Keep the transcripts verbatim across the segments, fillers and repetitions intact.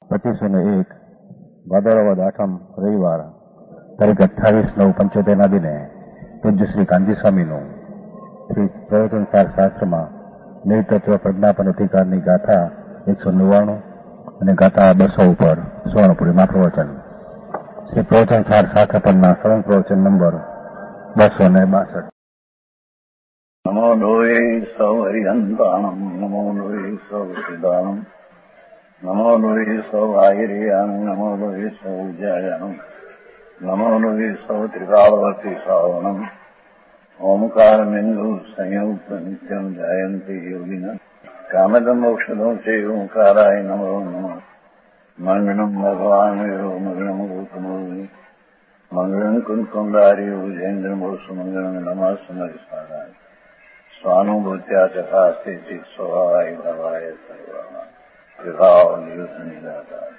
પચીસો ને એક ભાદરવદ આઠમ રવિવાર તારીખ અઠ્ઠાવીસ નવ પંચોતેર ના દિને પૂજ્ય શ્રી કાનજી સ્વામીનું શ્રી પ્રવચનસાર શાસ્ત્રમાં નિર્તત્વ પ્રજ્ઞાપન અધિકારની ગાથા એકસો નવ્વાણું અને ગાથા બસો ઉપર સુવર્ણપુરીમાં પ્રવચન. શ્રી પ્રવચનસાર શાસ્ત્ર પરના સળંગ પ્રવચન નંબર બસો ને બાસઠ. નમો લોહે સૌ હરિહંતાણમ નમો લોહે સૌ સિદ્ધાણમ નમો લોહે સૌ આયર્યામ નમો લોહે સૌ જયામ નમો લોહે સૌ ત્રિકાળવતી શ્રાવણમ ઓમકાર બિંદુ સંયુક્ત નિત્યમ જયંતી યોગિન કામદમ મોક્ષદો છે ઓંકારાય નમો નમઃ. મંગળમ ભગવાન યો મંગળમ ગૌતમો મંગળમ કુંકુંડાર્યો જૈન્દ્ર મોસુ મંગળમ નમઃ સમરિસ્વારાય સ્વાનુભૂત્યા ચકાસ્તે ચિત સ્વભાવાય ભવાય સર્વા વિભાવ નિયુદ્ધની ગાથા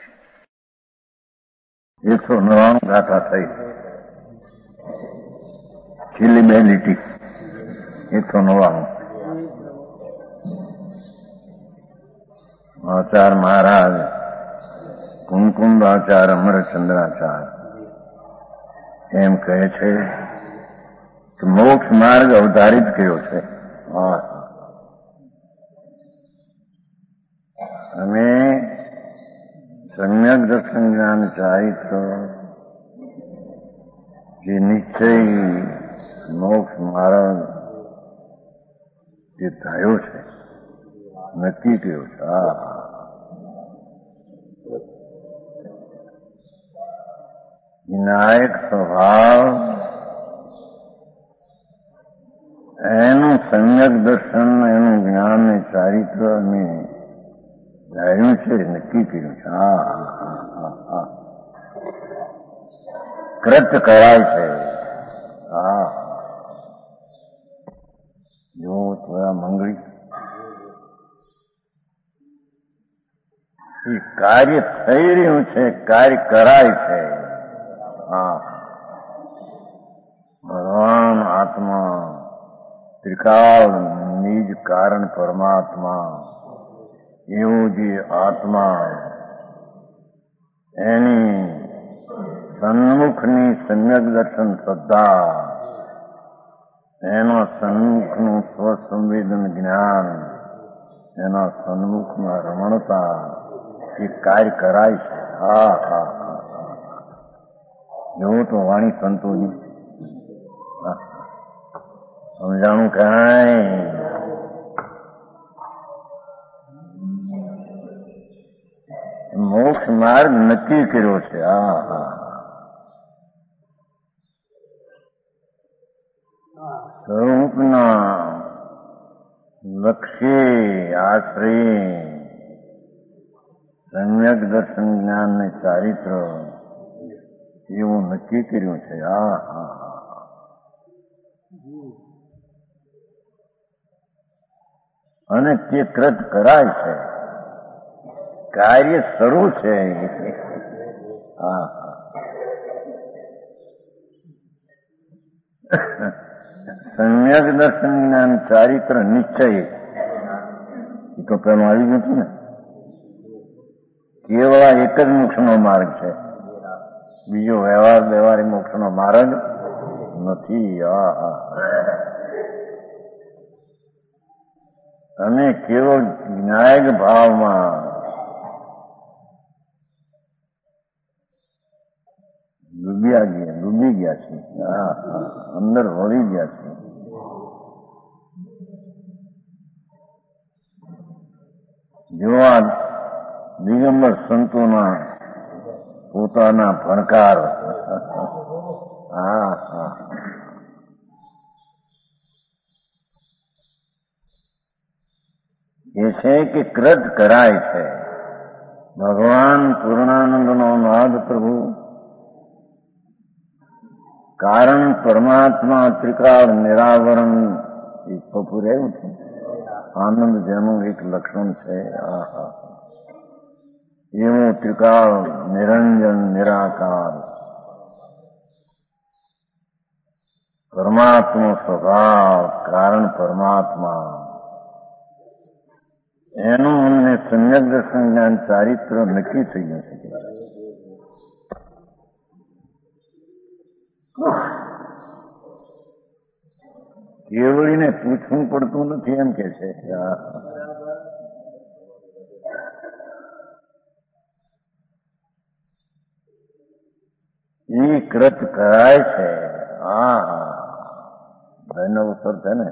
એકસો નવ્વાણું ગાથા થઈ. છેલ્લી બે લીટી એકસો નવ્વાણું. આચાર મહારાજ કુમકુંદ આચાર અમરચંદ્રાચાર એમ કહે છે કે મોક્ષ માર્ગ અવધારિત કર્યો છે. અને સમ્યક દર્શન જ્ઞાન ચારિત્ર જે નિશ્ચય મોક્ષ માર્ગ જે થયો છે નક્કી કર્યો છે. આ વિનાયક સ્વભાવ એનું સમ્યક દર્શન એનું જ્ઞાન ને ચારિત્ર ને ધાર્યું છે નક્કી કર્યું છે. હા હા હા કૃત કરાય છે. હા જો થોડા મંગળી એ કાર્ય થઈ રહ્યું છે, કાર્ય કરાય છે. હા ભગવાન આત્મા ત્રિકાળ નિજ કારણ પરમાત્મા એવું જે આત્મા એની સન્મુખની સમ્યક દર્શન શ્રદ્ધા એના સન્મુખનું સ્વસંવેદન જ્ઞાન એના સન્મુખમાં રમણતા એ કાર્ય કરાય છે. હા હા હા જોવું તો વાણી સંતોની સમજાણું કાંઈ મોક્ષ માર્ગ નક્કી કર્યો છે. હા હા સ્વરૂપના લક્ષ્ય આશ્રય સમ્યક દર્શન જ્ઞાન ને ચારિત્ર એવું નક્કી કર્યું છે. હા હા અને તે કૃત કરાય છે. કાર્ય શરૂ છે. હા સમ્યક દર્શન જ્ઞાન ચારિત્ર નિશ્ચય એ તો પેલું આવી ગયું હતું ને. કેવળ એક જ મોક્ષનો માર્ગ છે, બીજો વ્યવહાર વ્યવહારિક મોક્ષનો માર્ગ નથી. હા હા અને કેવળ જ્ઞાયક ભાવમાં ડૂબ્યા ગયા ડૂબી ગયા છે. હા હા અંદર વળી ગયા છે. જો આ દિગંબર સંતોના પોતાના ભણકાર હા હા એ છે કે કૃત કરાય છે. ભગવાન પૂર્ણાનંદનો નાદ પ્રભુ કારણ પરમાત્મા ત્રિકાળ નિરાવરણ એ પપુ રહેવું છે. આનંદ જેનું એક લક્ષણ છે. એવું ત્રિકાળ નિરંજન નિરાકાર પરમાત્મા સ્વભાવ કારણ પરમાત્મા એનું અમને સમ્યક દર્શન જ્ઞાન ચારિત્ર નક્કી થઈ જશે. કેવળીને પૂછવું પડતું નથી એમ કે છે. એ કૃત કરાય છે. હા હા એનો અવસર છે ને.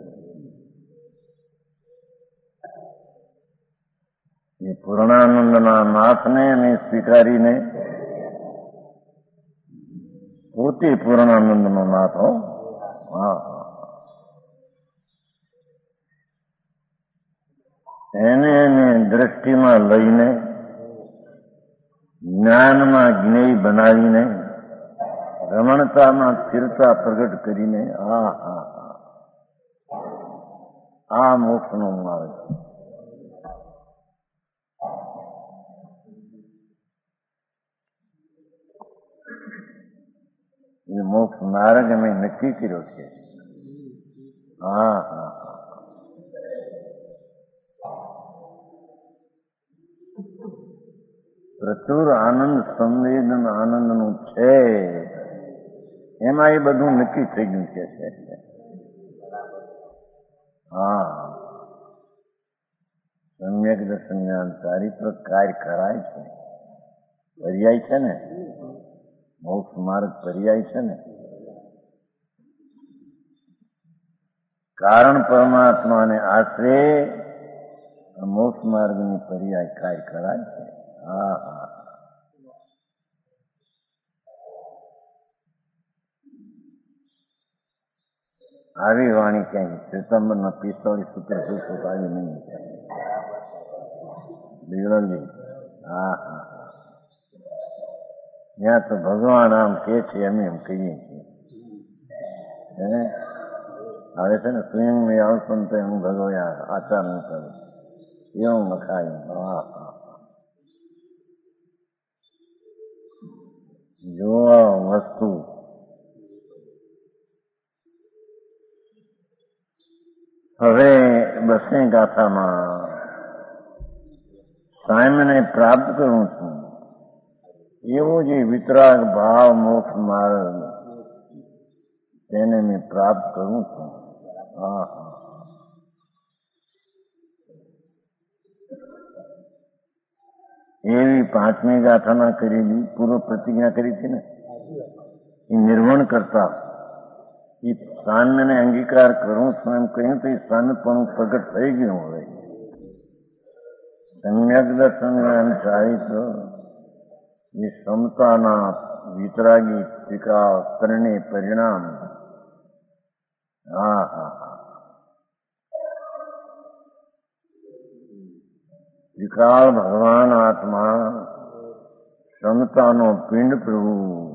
એ પૂર્ણાનંદના નાથને એને સ્વીકારીને પોતે પૂર્ણાનંદનો નાથ હો. હા એને એને દ્રષ્ટિમાં લઈને જ્ઞાનમાં જ્ઞેય બનાવીને રમણતામાં સ્થિરતા પ્રગટ કરીને આ હા આ મોક્ષનો માર્ગ. એ મોક્ષ માર્ગ અમે નક્કી કર્યો છે. હા હા પ્રચુર આનંદ સંવેદન આનંદનું છે. એમાં એ બધું નક્કી થઈ ગયું છે. હા સમ્યક દર્શન જ્ઞાન ચારિત્ર કાર્ય કરાય છે. પર્યાય છે ને, મોક્ષ માર્ગ પર્યાય છે ને. કારણ પરમાત્માને આશરે મોક્ષ માર્ગની પર્યાય કાર્ય કરાય છે. હા હા આવી વાણી ક્યાંય સિતમ્બરના પિસ્તાળીસ સૂત્ર જોશો તો આવી નહીં બિરલજી. હા હા ત્યાં તો ભગવાન આમ કે છે અમે એમ કહીએ છીએ. હવે છે ને સ્વયં આવશો ને તો હું ભગવાન આચાર ન કરું એવું લખાય. હા હા જો વસ્તુ હવે બસે ગાથામાં સામ્યને પ્રાપ્ત કરું છું એવો જે વિતરાગ ભાવ મોક્ષ માર્ગ તેને મેં પ્રાપ્ત કરું છું. હા હા એવી પાંચમી ગાથામાં કરેલી પૂર્વ પ્રતિજ્ઞા કરી હતી ને એ નિર્વણ કરતા એ સામ્યને અંગીકાર કરું છું એમ કહ્યું તો એ સામ્ય પણ પ્રગટ થઈ ગયું. હવે સમ્યક દર્શન ચારિત્ર એ ક્ષમતાના વિતરાગી ટીકા કરને પરિણામ. હા હા હા વિકાલ ભગવાન આત્મા ક્ષમતાનો પિંડ પ્રભુ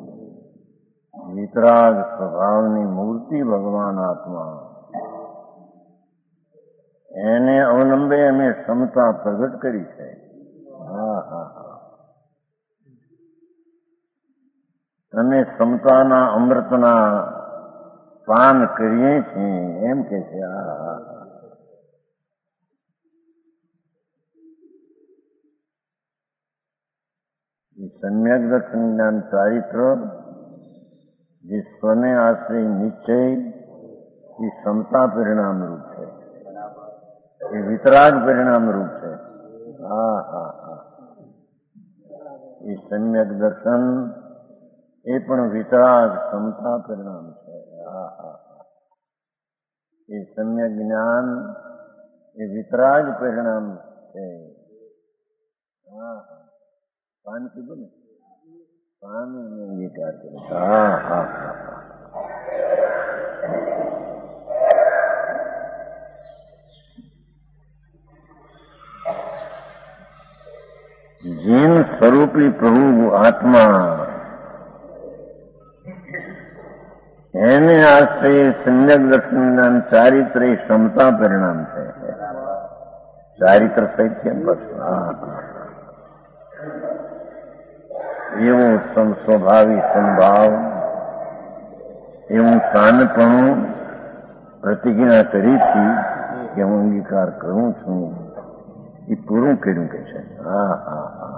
વિતરાગ સ્વભાવની મૂર્તિ ભગવાન આત્મા એને અવલંબે અમે ક્ષમતા પ્રગટ કરી છે. હા હા હા અમે ક્ષમતાના અમૃતના પાન કરીએ છીએ એમ કે છે. હા હા સમ્યક દર્શન જ્ઞાન ચારિત્ર જે સ્વને આશ્રય નિશ્ચય એ ક્ષમતા પરિણામ રૂપ છે. એ વિતરાગ પરિણામ રૂપ છે. હા હા હા એ સમ્યક દર્શન એ પણ વિતરાગ ક્ષમતા પરિણામ છે. હા હા એ સમ્યક જ્ઞાન એ વિતરાગ પરિણામ છે. હા હા પાન કીધું ને પાન અંગીકાર કરે. હા હા હા જીન સ્વરૂપી પ્રભુ આત્મા એને આશ્રય સમ્યક દર્શન જ્ઞાન ચારિત્ર એ ક્ષમતા પરિણામ છે. ચારિત્ર સહિત કેમ બસ. હા એવો સ્વભાવી સંભાવ એવું શાનપણું પ્રતિજ્ઞા કરી હતી કે હું અંગીકાર કરું છું એ પૂરું કર્યું કે છે. હા હા હા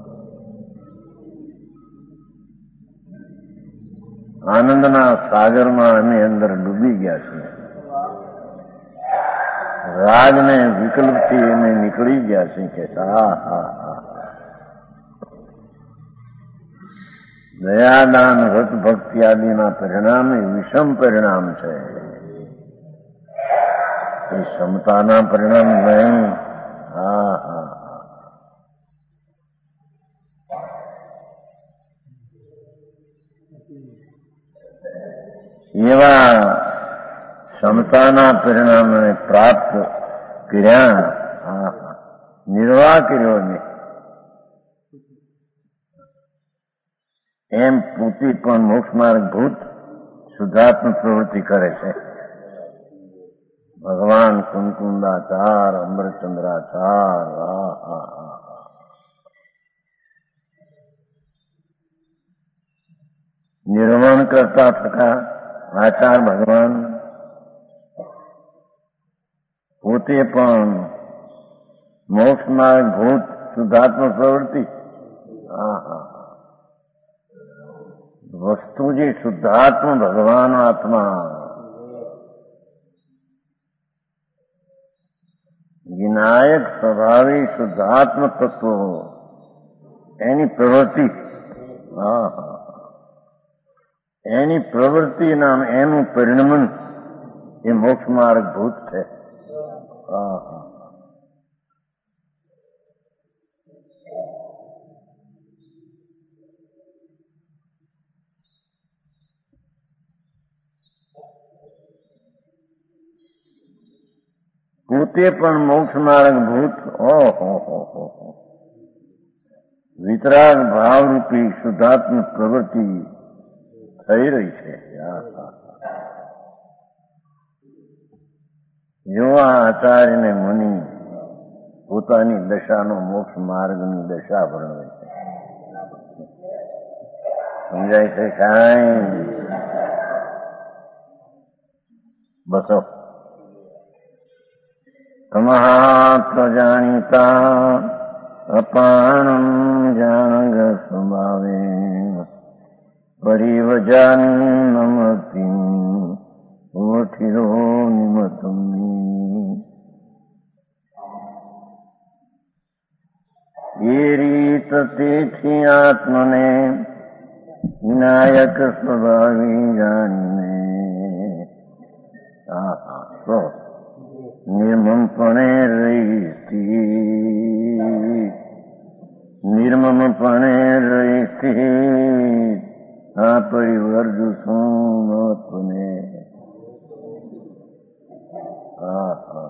આનંદના સાગરમાં અમે અંદર ડૂબી ગયા છીએ. રાગને વિકલ્પથી અમે નીકળી ગયા છીએ કે હા હા હા દયાદાન રત ભક્તિ આદિના પરિણામે વિષમ પરિણામ છે. એ ક્ષમતાના પરિણામ નહીં. હા હા એવા ક્ષમતાના પરિણામને પ્રાપ્ત કર્યા. હા નિર્વાહ કર્યો ને એમ પોતે પણ મોક્ષ માર્ગભૂત શુદ્ધાત્મક પ્રવૃત્તિ કરે છે. ભગવાન કુંકુંદાચાર અમરચંદ્રાચાર હા હા હા નિર્માણ કરતા થતા આચાર ભગવાન પોતે પણ મોક્ષ માર્ગ ભૂત શુદ્ધાત્મક પ્રવૃત્તિ. હા હા વસ્તુ જે શુદ્ધાત્મ ભગવાન આત્મા વિનાયક સ્વભાવી શુદ્ધાત્મ તત્વો એની પ્રવૃત્તિ. હા હા એની પ્રવૃત્તિ નામ એનું પરિણમન એ મોક્ષ માર્ગ ભૂત છે. હા હા પોતે પણ મોક્ષ માર્ગ ભૂત ઓહો વિતરાગ ભાવરૂપી શુદ્ધાત્મક પ્રવૃત્તિ થઈ રહી છે. જો આ આચાર્યને મુનિ પોતાની દશાનો મોક્ષ માર્ગની દશા વર્ણવે છે. સમજાય છે કાંઈ? બસો તમહાત્મજાનીતા અપાનમ જાનગ સ્વભાવે પરિવજાની નમતી ઓઠિરો નિમતમી. એ રીત તેથી આત્મને વિનાયક સ્વભાવી જાણીને આ તો નિર્મમપણે રહીતી નિર્મમપણે રહીતી આ પરિવર્જુ શું મહત્વને. હા હા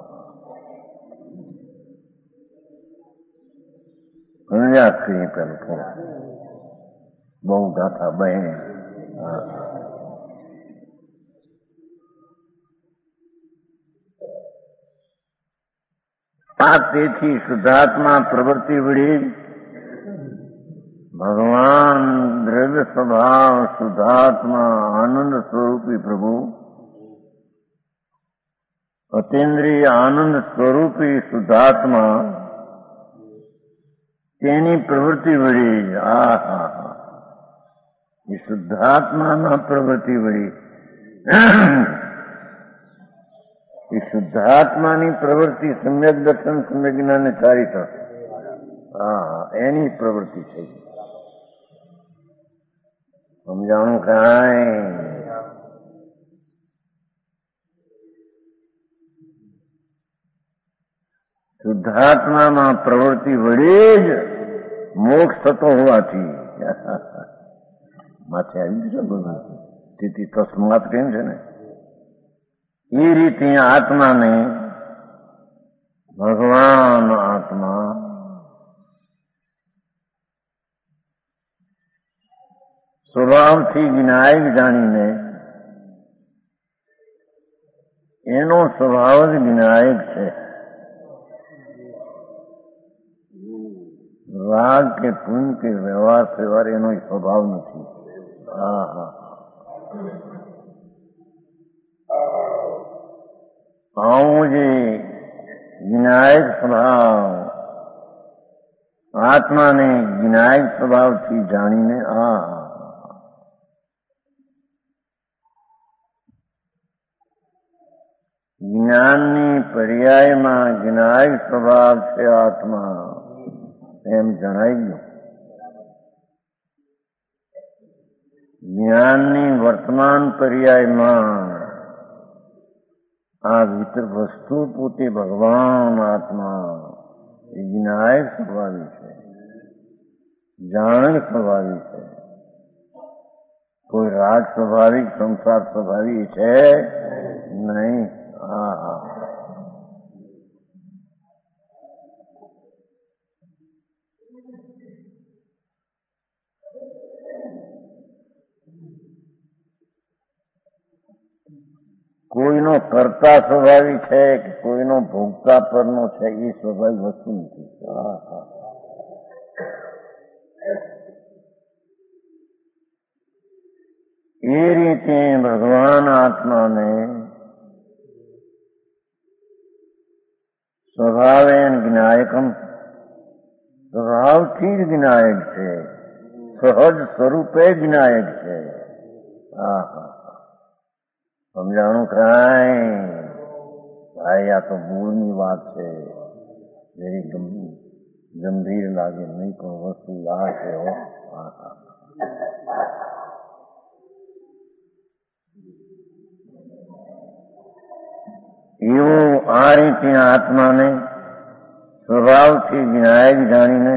યાદ કરીએ પેલું થોડું બહુ ગાથા બહેન. હા આ તેથી શુદ્ધાત્મા પ્રવૃત્તિ વળી ભગવાન દ્રવ્ય સ્વભાવ શુદ્ધાત્મા આનંદ સ્વરૂપી પ્રભુ અતિન્દ્રિય આનંદ સ્વરૂપી શુદ્ધાત્મા તેની પ્રવૃત્તિ વળી. હા હા હા એ શુદ્ધાત્માના પ્રવૃત્તિ વળી એ શુદ્ધાત્માની પ્રવૃત્તિ સમ્યક દર્શન સમ્યક જ્ઞાન ચારિત. હા એની પ્રવૃત્તિ થઈ. સમજાણું કાંઈ? શુદ્ધાત્મામાં પ્રવૃત્તિ વળી જ મોક્ષ થતો હોવાથી માથે આવી ગયું બધું. તેથી તસ્માત કેમ છે ને એ રીતે આત્માને ભગવાન આત્મા સ્વભાવથી વિનાયક જાણીને એનો સ્વભાવ જ વિનાયક છે. રાગ કે પુણ્ય કે વ્યવહાર વ્યવહાર એનો સ્વભાવ નથી. હા હા આવું જે વિનાયક સ્વભાવ આત્માને જ્ઞાય સ્વભાવથી જાણીને આ જ્ઞાનની પર્યાયમાં જ્ઞાય સ્વભાવ છે આત્મા એમ જણાઈ ગયું. જ્ઞાનની વર્તમાન પર્યાયમાં આ વિતર વસ્તુ પોતે ભગવાન આત્મા એ જ્ઞાય સ્વભાવી છે, જાણ સ્વભાવી છે. કોઈ રાગ સ્વભાવિક સંસાર સ્વભાવી છે નહીં. હા હા કોઈનો કર્તા સ્વભાવી છે કે કોઈનો ભોગતા પરનો છે એ સ્વભાવિક વસ્તુ નથી. હા હા એ રીતે ભગવાન આત્માને સ્વભાવે જ્ઞાયકમ સ્વભાવથી જ જ્ઞાયક છે, સહજ સ્વરૂપે જ્ઞાયક છે. હા હા સમજાણું કાંઈ ભાઈ? આ તો મૂળની વાત છે, જરી ગંભીર લાગે નહીં પણ વસ્તુ આ છે. હો હા હા એવું આ રીતે આત્માને સ્વભાવથી જ્ઞાયક જાણીને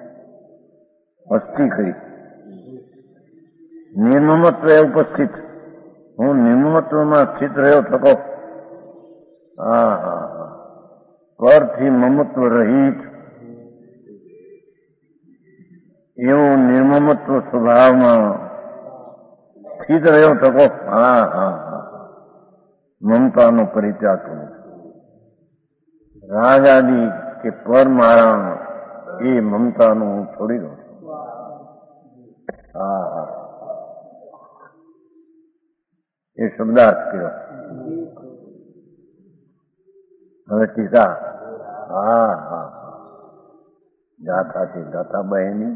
અસ્થિ કરી નિર્મમત્વ ઉપસ્થિત. હું નિર્મમત્વમાં સ્થિત રહ્યો થકો. હા હા હા પરથી મમત્વ રહિત એવું નિર્મમત્વ સ્વભાવમાં સ્થિત રહ્યો થકો. હા હા હા મમતાનો પરિત્યાગ કરો. રાગ આદિ કે પર મારા એ મમતાનું હું છોડી દઉં છું. હા હા એ શબ્દાર્થ કર્યો. હવે ટીકા. હા હા ગાથાથી ગાથા બહેની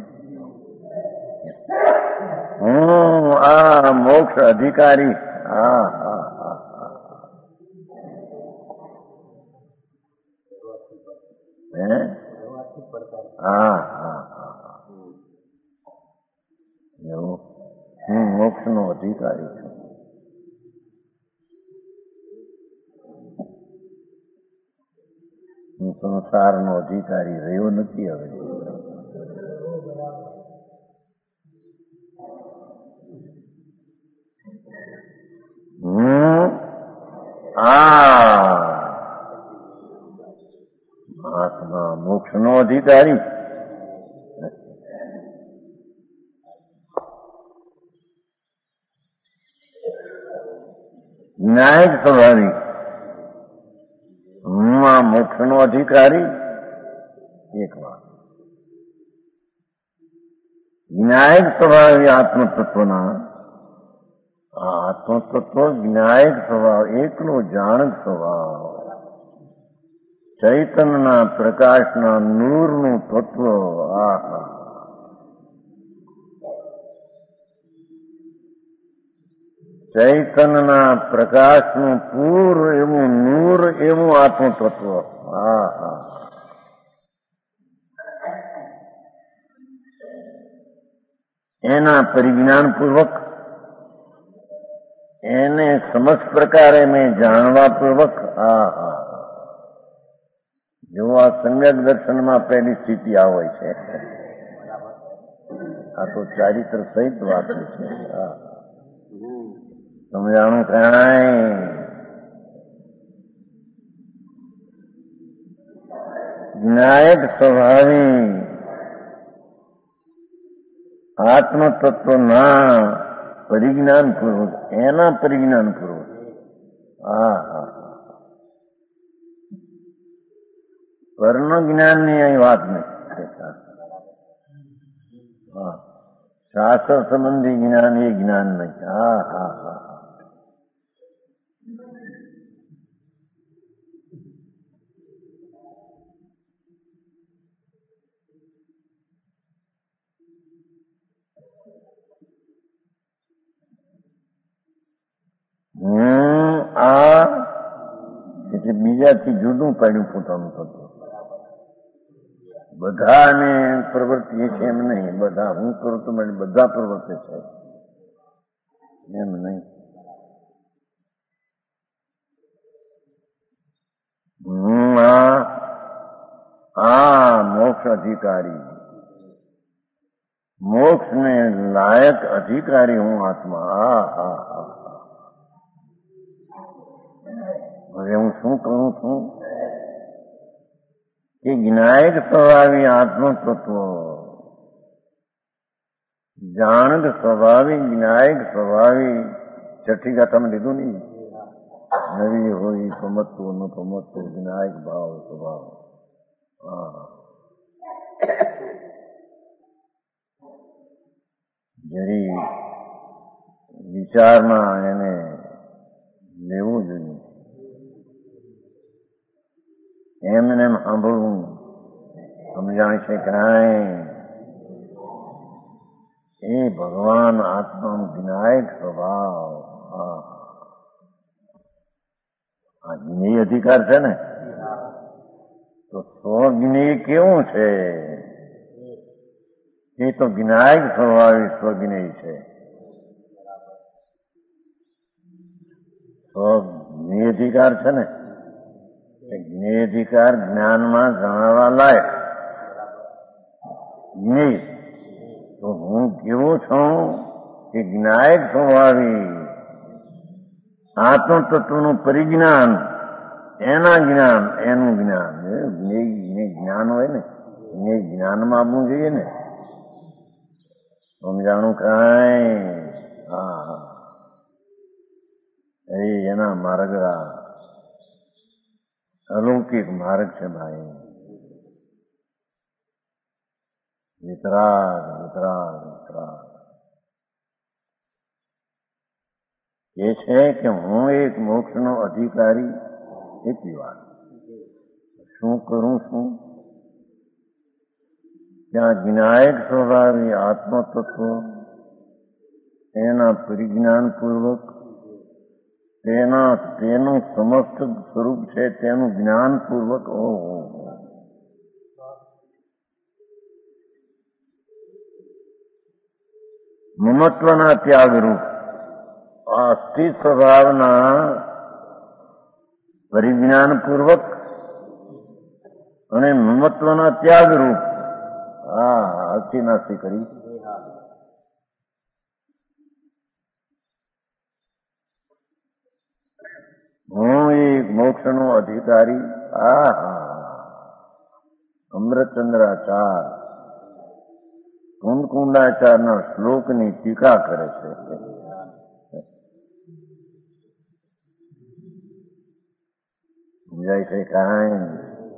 હું આ મોક્ષ અધિકારી. હા હા હા હે હા હા હા એવું હું મોક્ષ નો અધિકારી છું. હું સંસારનો અધિકારી રહ્યો નથી. હવે હું આ આત્મા મોક્ષ નો અધિકારી. જ્ઞાયક સ્વભાવી. હું આ મોક્ષ નો અધિકારી. એક વાત જ્ઞાયક સ્વભાવી આત્મતત્વના આત્મતત્વ જ્ઞાયક સ્વભાવ એકનો જાણક સ્વભાવ ચૈતન્યના પ્રકાશના નૂરનું તત્વ. આ ચૈતન્યના પ્રકાશનું પૂર એવું નૂર એવું આત્મતત્વ. હા હા એના પરિજ્ઞાન પૂર્વક એને સમજ પ્રકારે મેં જાણવા પૂર્વક. હા હા જો આ સમ્યક દર્શનમાં પહેલી સ્થિતિ આ હોય છે. આ તો ચારિત્ર સહિત વાત છે. હા સમજાણું કાંઈ? જ્ઞાયક સ્વભાવી આત્મતત્વના પરિજ્ઞાન પૂર્વક એના પરિજ્ઞાન પૂર્વક. હા હા પરનો જ્ઞાનની અહીં વાત નથી. હા શાસ્ત્ર સંબંધી જ્ઞાન એ જ્ઞાન નહીં. હા હા હા હું આ એટલે બીજાથી જુદું પાડ્યું પોતાનું તત્વ. બધાને પ્રવૃત્તિ છે એમ નહીં, બધા હું કરું તો મને બધા પ્રવૃત્તિ છે એમ નહીં. હું આ આ મોક્ષ અધિકારી, મોક્ષ ને લાયક અધિકારી હું આત્મા. આ હા હા હવે હું શું કરું છું કે જ્ઞાયક સ્વભાવી આત્મ તત્વ, જાણક સ્વભાવી જ્ઞાયક સ્વભાવી. છઠ્ઠી ગાથામાં લીધું નહીં, નવી હોય સમજતું ન સમજતું જ્ઞાયક ભાવ સ્વભાવ. હા જરી વિચારમાં એને લેવું જોઈએ. એમને એમ સાંભળવું સમજાણ છે કાંઈ એ ભગવાન આત્માનો જ્ઞાયક સ્વભાવ. આ જ્ઞેય અધિકાર છે ને, તો સ્વજ્ઞેય કેવું છે? એ તો જ્ઞાયક સ્વભાવી સ્વજ્ઞેય છે. સ્વજ્ઞેય અધિકાર છે ને, જ્ઞેય અધિકાર જ્ઞાનમાં જણાવવા લાયક જ્ઞેય. તો હું કેવું છું કે જ્ઞાયક સ્વભાવી આત્મ તત્વનું પરિજ્ઞાન, એના જ્ઞાન, એનું જ્ઞાન. જ્ઞેય જ્ઞાન હોય ને, જ્ઞેય જ્ઞાનમાં આપવું જોઈએ ને. સમજાણું કાંઈ? હા એ એના માર્ગ અલૌકિક માર્ગ છે ભાઈ. વિતરાગ વિતરાગ વિતરાગ એ છે કે હું એક મોક્ષનો અધિકારી. એટલી વાત. શું કરું છું? ત્યાં જ્ઞાયક સ્વભાવી આત્મ તત્વ એના પરિજ્ઞાનપૂર્વક તેના તેનું સમસ્ત સ્વરૂપ છે તેનું જ્ઞાનપૂર્વક ઓહો મમત્વના ત્યાગરૂપ આ સ્થિત સ્વભાવના પરિજ્ઞાનપૂર્વક અને મમત્વના ત્યાગરૂપ હા અસ્થિ નાસ્તિ કરી હું એક મોક્ષનો અધિકારી. આ અમૃતચંદ્રાચાર કુંદકુંડાચારના શ્લોકની ટીકા કરે છે. સમજાય છે કાંઈ?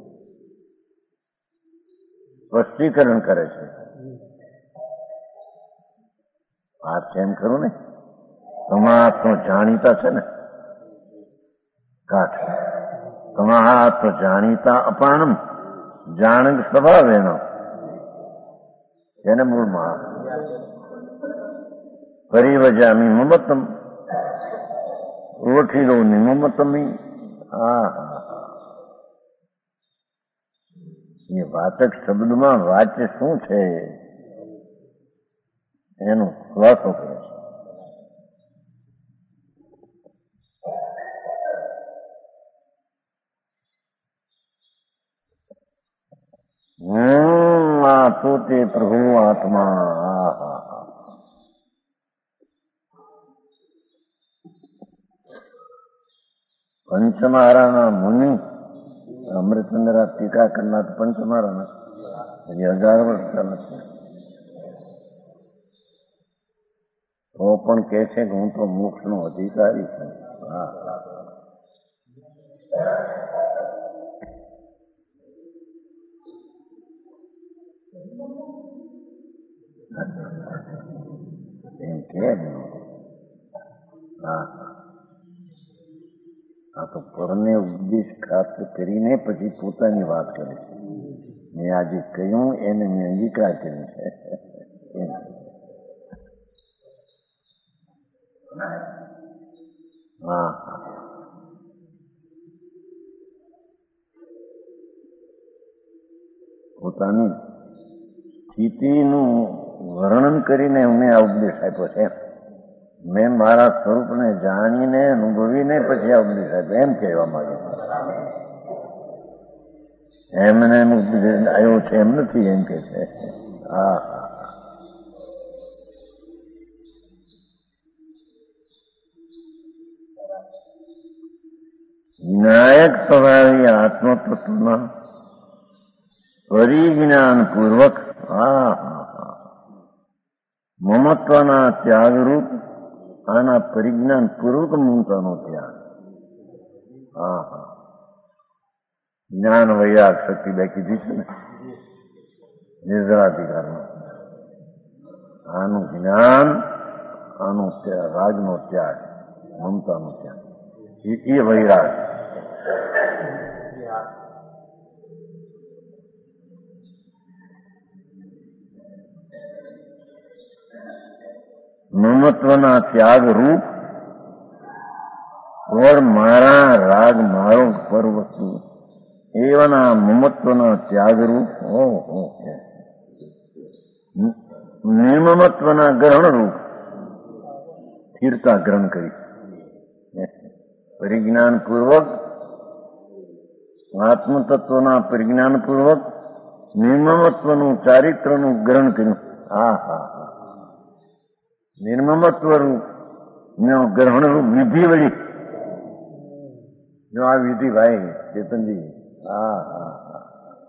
સ્પષ્ટીકરણ કરે છે. વાત છે એમ ખરું ને, તમારા તો જાણીતા છે ને કાઠ, તમારા તો જાણીતા અપાણમ જાણક સ્વભાવ એનો એને મૂળમાં પરિવજામી મમતમ ઓઠીલો નિમમતમી. આ એ વાચક શબ્દમાં વાચ્ય શું છે એનો ખુલાસો કરે છે. હું આ તો તે પ્રભુ આત્મા. પંચમહારાના મુનિ અમૃતચંદ્ર ટીકા કરનાર પંચમહારાના હજી હજાર વર્ષ ચાલે છે તો પણ કે છે કે હું તો મોક્ષનો અધિકારી છું. હા એમ કે હા આ તો પરને ઉપદેશ પ્રાપ્ત કરીને પછી પોતાની વાત કરે છે. મેં આજે કહ્યું એને મેં અંગીકાર કર્યો છે. હા પોતાની સ્થિતિનું વર્ણન કરીને અમને આ ઉપદેશ આપ્યો છે. મેં મારા સ્વરૂપને જાણીને અનુભવીને પછી આ ઉપદેશ આપ્યો એમ કહેવા માંગે. એમને એમ ઉપદેશ આવ્યો છે એમ નથી, એમ કે છે. હા વિનાયક સ્વભાવી આત્મતત્વના પરિજ્ઞાન પૂર્વક હા મમત્વના ત્યાગરૂપ આના પરિજ્ઞાન પૂર્વક મમતાનો ત્યાગ. હા હા જ્ઞાન વૈરાગ શક્તિ બે કીધી છે ને નિર્જરાધિકારમાં. આનું જ્ઞાન, આનું રાગનો ત્યાગ, મમતાનો ત્યાગ, એ વૈરાગ. મમત્વના ત્યાગ રૂપ और મારા રાગ મારો પર વસ્તુ એવાના મમત્વના ત્યાગ રૂપ નિર્મમત્વના ગ્રહણ રૂપ સ્થિરતા ગ્રહણ કરી પરિજ્ઞાન પૂર્વક આત્મતત્વના પરિજ્ઞાન પૂર્વક નિર્મમત્વનું ચારિત્રનું ગ્રહણ કર્યું. હા હા હા નિર્મમત્વ રૂપ ગ્રહણ રૂપ વિધિ વળી. જો આ વિધિ ભાઈ ચેતનજી, હા હા હા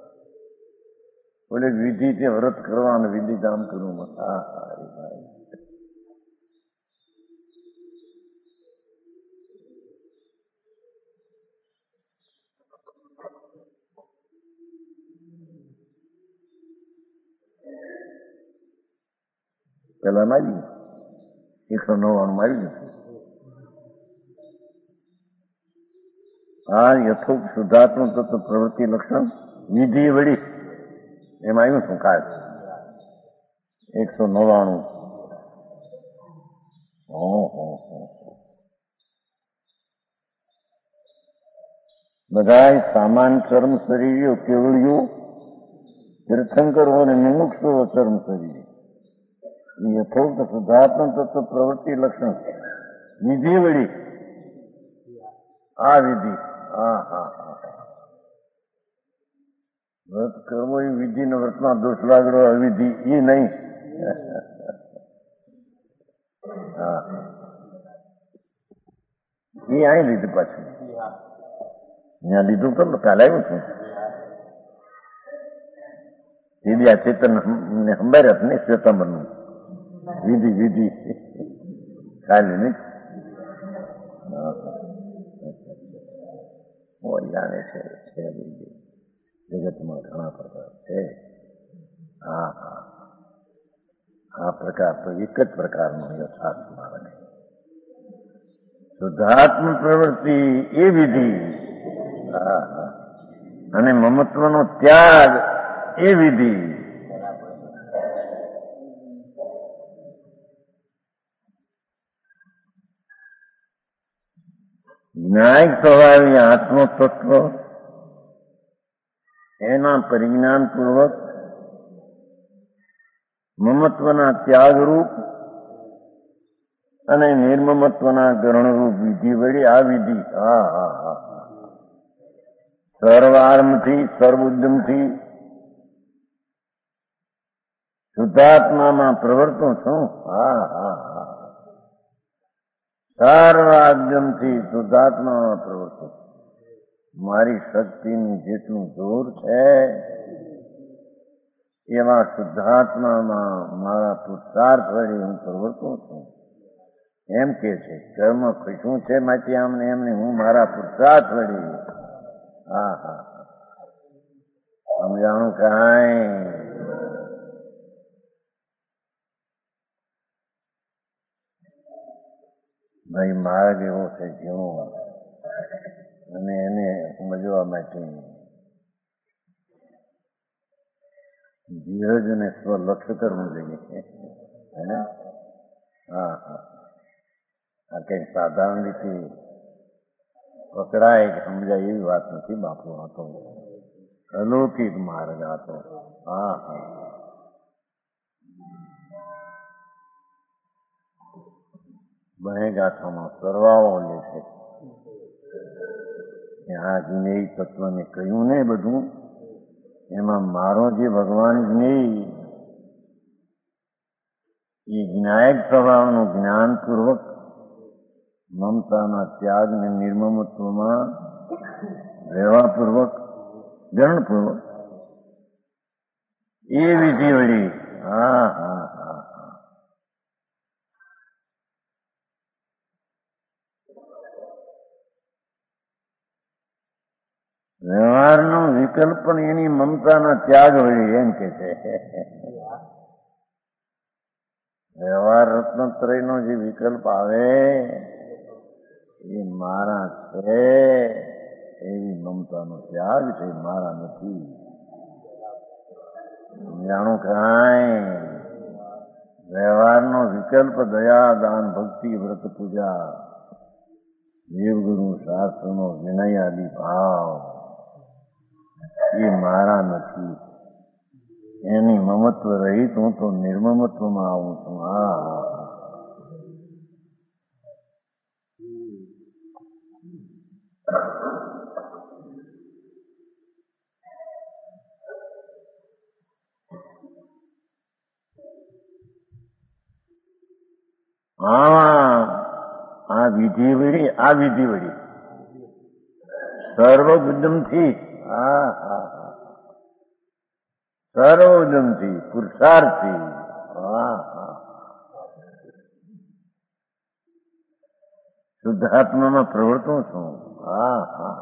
બોલે વિધિ છે વ્રત કરવા અને વિધિ કામ કરવું. હા હા ભાઈ પેલા મારી એકસો નવ્વાણું મારી આ યથોક્ત શુદ્ધાત્મ તત્વ પ્રવૃત્તિ લક્ષણ વિધિ વળી એમાં આવ્યું શું કાળ એકસો નવ્વાણું. બધા સામાન ચર્મ શરીરો કેવળીઓ તીર્થંકરો અને મુમુક્ષો ચર્મ શરીર યથોક્ત શુદ્ધાત્મ તત્વ પ્રવૃત્તિ લક્ષણ વિધિ વળી. આ વિધિ હા હા હા વ્રત કરવો એ વિધિ ને વ્રતમાં દોષ લાગડો અવિધિ એ નહીં. હા એ અહીં લીધું પાછું ત્યાં લીધું તો કાલે આવ્યું છું દીદી આ ચેતન ને સંભાળ્યા ને શ્વેતાંબરનું વિધિ વિધિ કાલે નહીં જાણે છે જગતમાં ઘણા પ્રકાર છે. હા હા આ પ્રકાર તો એક જ પ્રકારનો યથાર્થ માર્ગ. શુદ્ધાત્મ પ્રવૃત્તિ એ વિધિ હા હા અને મમત્વનો ત્યાગ એ વિધિ. જ્ઞાયક સ્વભાવી આત્મતત્વ એના પરિજ્ઞાન પૂર્વક મમત્વના ત્યાગરૂપ અને નિર્મમત્વના ગ્રહણરૂપ વિધિ વળી આ વિધિ. હા હા હા સર્વાર્મથી સર્વ ઉદ્યમથી શુદ્ધાત્મામાં પ્રવર્તું છું. હા હા હા સર્વાદ્યમથી શુદ્ધાત્મામાં પ્રવર્તું. મારી શક્તિનું જેટલું જોર છે એવા શુદ્ધાત્મામાં મારા પુરુષાર્થ વળી હું પ્રવર્તું છું. એમ કે છે કર્મ ખુશું છે માથી આમને એમને હું મારા પુરુષાર્થ વળી. હા હા સમજાણું કાંઈ ભાઈ માર્ગ એવો છે જેવો અને એને સમજવા માટે ધીરજ અને સ્વલક્ષ્ય કરવું જોઈએ. હા હા આ કઈ સાધારણ રીતે પકડાય કે સમજાય એવી વાત નથી બાપુ. આ તો અલૌકિક માર્ગ આ તો. હા હા બને ગાથામાં સરવાળો લે છે. આ જ્ઞેય તત્વને કહ્યું ને બધું, એમાં મારો જે ભગવાન જ્ઞેય એ જ્ઞાયક સ્વભાવનું જ્ઞાનપૂર્વક મમતાના ત્યાગ ને નિર્મમત્વમાં રહેવાપૂર્વક ગરણપૂર્વક એ વિધિ વળી. હા હા હા હા વ્યવહારનો વિકલ્પ પણ એની મમતાના ત્યાગ વળી એમ કે છે. વ્યવહાર રત્નત્રયનો જે વિકલ્પ આવે એ મારા છે એવી મમતાનો ત્યાગ છે, મારા નથી. જાણું કાંઈ વ્યવહારનો વિકલ્પ દયા દાન ભક્તિ વ્રત પૂજા દેવગુરુ શાસ્ત્રનો વિનય આદિ ભાવ એ મારા નથી. એની મમત્વ રહિત હું તો નિર્મમત્વમાં આવું છું. હા હા આ વિધિ વળી આ વિધિ વળી સર્વ ઉદ્યમથી. હા હા સર્વ ઉદ્યમથી પુરુષાર્થથી. હા હા શુદ્ધાત્મામાં પ્રવર્તું છું. હા હા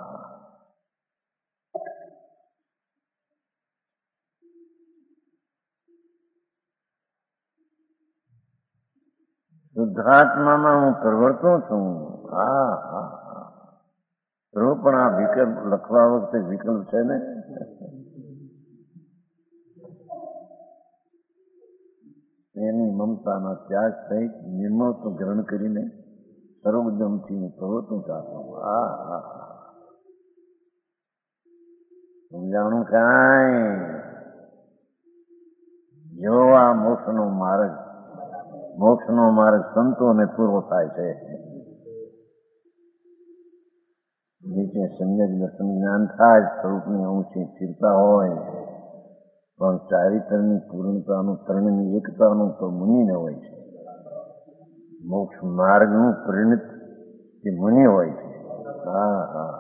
શુદ્ધાત્મામાં હું પ્રવર્તું છું. હા હા તો પણ આ વિકલ્પ લખવા વખતે વિકલ્પ છે ને, એની મમતાના ત્યાગ સહિત નિર્મળત્વ ગ્રહણ કરીને સર્વોદ્યમથી પ્રવૃત્તિ ચાલુ. હા હા સમજાણું કાંઈ? જો આ મોક્ષનો માર્ગ મોક્ષનો માર્ગ સંતોને પૂરો થાય છે. નીચે સમ્યક દર્શન જ્ઞાન થાય, સ્વરૂપની ઊંચી સ્થિરતા હોય, પણ ચારિત્રની પૂર્ણતાનું ત્રણની એકતાનું તો મુનિને હોય છે. મોક્ષ માર્ગનું પરિણિત એ મુનિ હોય છે. હા હા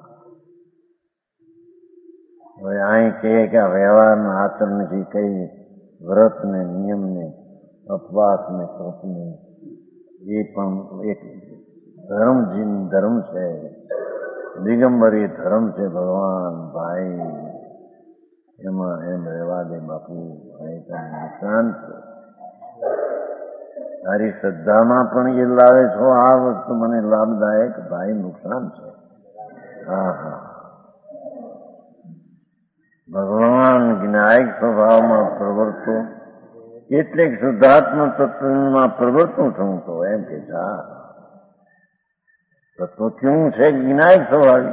હવે અહીં કહે કે આ વ્યવહારના આચરણથી કઈ વ્રત ને નિયમ ને અપવાસ ને તપ ને એ પણ એક ધર્મ ધર્મ છે. દિગંબરી ધર્મ છે ભગવાન ભાઈ, એમાં એમ રહેવા દે બાપુ. અહીં તમે નુકસાન છે. તારી શ્રદ્ધામાં પણ એ લાવે છો આ વસ્તુ મને લાભદાયક, ભાઈ નુકસાન છે. હા હા ભગવાન જ્ઞાયક સ્વભાવમાં પ્રવર્તો કેટલીક શુદ્ધાત્મ તત્વમાં પ્રવર્તું છું તો એમ કે હા તત્વ ક્યું છે જ્ઞાયક સ્વભાવી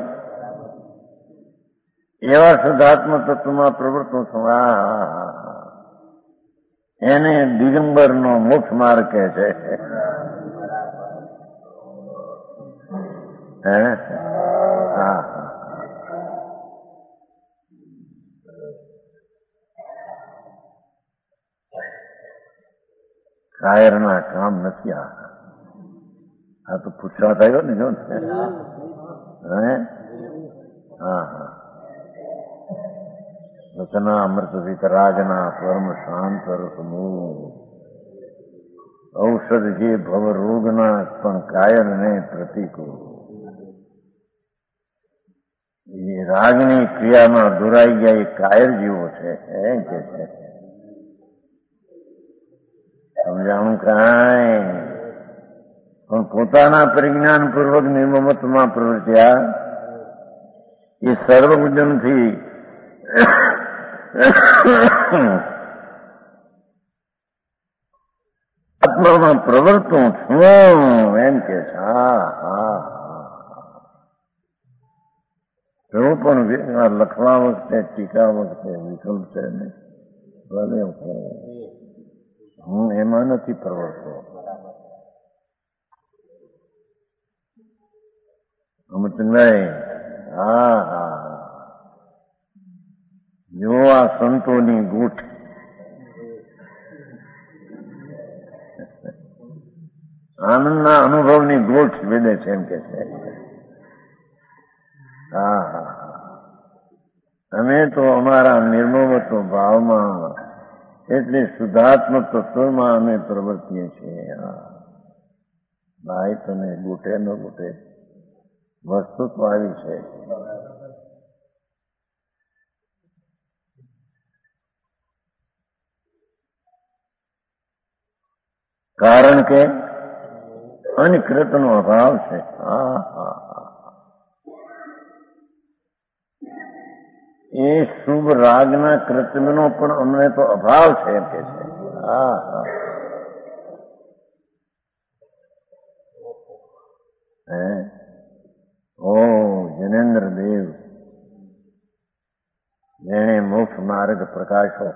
એવા શુદ્ધાત્મ તત્વમાં પ્રવર્તું છું. હા હા હા એને દિગંબરનો મોક્ષ માર્ગ કહે છે. હે હા કાયરના કામ નથી. આ આ તો પૂછવા થયો ને જો હે હા હા રચના અમૃત વિતરાગના પરમ શાંત રસમૂળ ઔષધ જે ભવ રોગના પણ કાયરને પ્રતિકૂળ. એ રાગની ક્રિયામાં દોરાઈ ગયા એ કાયર જેવો છે એમ કે છે. સમજાણું કાંઈ? પણ પોતાના પરિજ્ઞાન પૂર્વક નિર્મમત્વમાં પ્રવર્ત્યા એ સર્વ ઉદ્યમથી આત્મામાં પ્રવર્તું છું એમ કે છે. હા હા એવું પણ લખવા વખતે ટીકા વખતે વિકલ્પ છે ને, ભલે હું એમાં નથી પ્રવર્તો. અમૃતભાઈ, હા હા જો આ સંતોની ગૂંઠ આનંદના અનુભવની ગૂંઠ વેદે છે એમ કે છે. હા હા અમે તો અમારા નિર્મમત્વ ભાવમાં એટલે શુદ્ધાત્મક તત્વમાં અમે પ્રવર્તીએ છીએ. ભાઈ તને ગૂંઠે ન ગૂંઠે વસ્તુત્વ આવી છે. કારણ કે અનિકૃતનો અભાવ છે. હા હા એ શુભ રાગના કૃત્યનો પણ અમને તો અભાવ છે એમ કે છે. હા હા હે ઓ જનેન્દ્ર દેવ જેણે મોક્ષ માર્ગ પ્રકાશો,